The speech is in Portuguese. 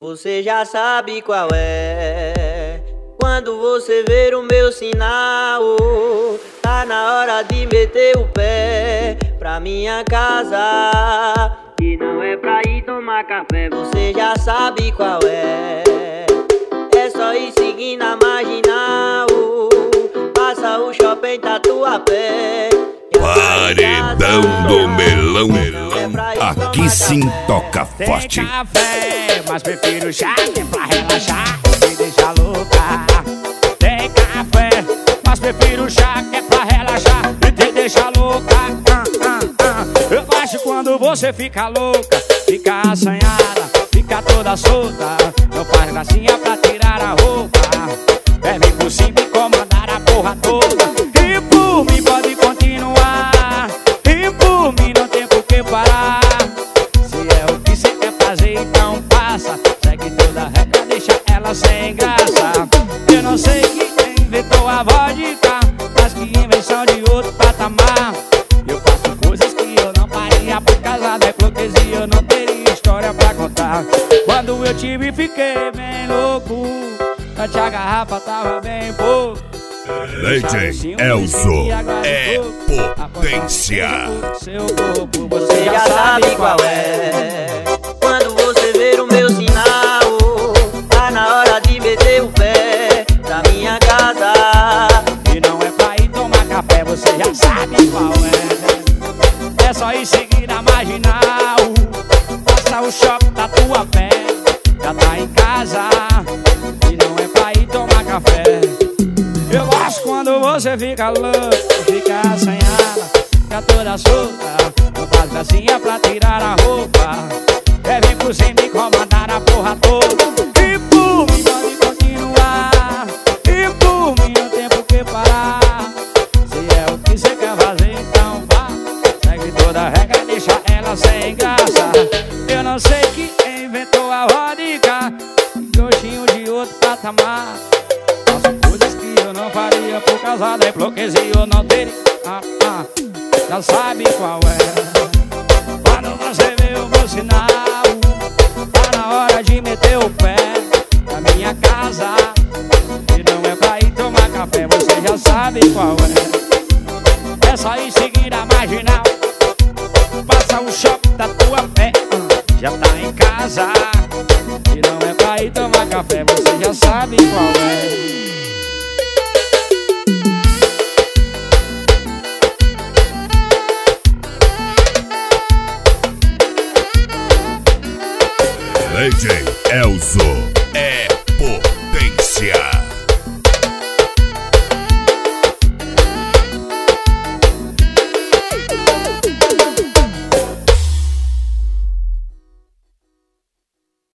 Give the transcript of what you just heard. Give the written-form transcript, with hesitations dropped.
Você já sabe qual é. Quando você ver o meu sinal, tá na hora de meter o pé pra minha casa, que não é pra ir tomar café. Você já sabe qual é. É só ir seguir na marginal, passa o shopping Tatuapé. Paredão do Melão, aqui sim toca forte. Tem café, mas prefiro chá, que é pra relaxar e me deixar louca. Tem café, mas prefiro chá, que é pra relaxar e te deixar louca. Eu gosto quando você fica louca, fica assanhada, fica toda solta. Não faz gracinha pra tirar a roupa, vem por cima e comandar a porra toda. E por mim pode continuar, e por mim não tem por que parar. Se é o que você quer fazer, então passa. Segue toda a regra, deixa ela sem graça. Eu não sei quem inventou a vodka, mas que invenção de outro patamar. Eu faço coisas que eu não faria por causa da hipocrisia. Eu não teria história pra contar. Quando eu te vi, fiquei bem louco. Antes a garrafa tava bem pouco. DJ Elzo é potência. Você já sabe qual é. Quando você ver o meu sinal, tá na hora de meter o pé pra minha casa, e não é pra ir tomar café. Você já sabe qual é. É só ir seguir na marginal, passa o shopping Tatuapé, já tá em casa, e não é pra ir tomar café. Eu gosto quando você fica louca, fica assanhada, fica toda solta. Não faz gracinha pra tirar a roupa, vem por cima e comandar a porra toda. E por mim pode continuar, e por mim não tem por que parar. Se é o que você quer fazer, então vá. Segue toda a regra, deixa ela sem graça. Eu não sei quem inventou a vodka, gostinho de outro patamar. Faço coisas que eu não faria por causa da hipocrisia. Eu não teria, já sabe qual é. Quando você vê o meu sinal, tá na hora de meter o pé na minha casa, e não é pra ir tomar café. Você já sabe qual é. É só ir seguir a marginal, passa o shopping Tatuapé, já tá em casa, e não é pra ir tomar café. Você já sabe qual é. DJ Elzo é potência.